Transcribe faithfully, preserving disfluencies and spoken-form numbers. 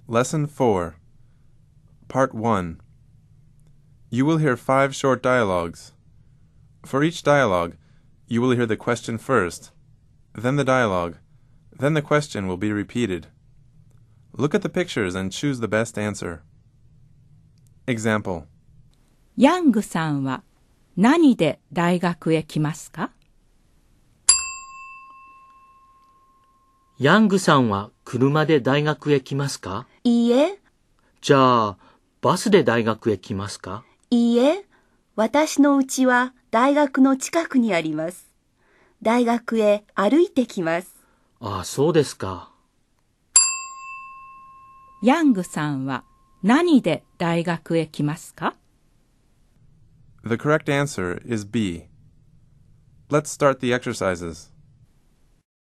Lesson four, Part one. You will hear five short dialogues. For each dialogue, you will hear the question first, then the dialogue, then the question will be repeated. Look at the pictures and choose the best answer. Example. ヤングさんは何で大学へ来ますか？ ヤングさんは車で大学へ来ますか？ いいえ。 じゃあ、バスで大学へ来ますか？ いいえ。私の家は大学の近くにあります。大学へ歩いてきます。 ああ、そうですか。 ヤングさんは何で大学へ来ますか？ The correct answer is B. Let's start the exercises.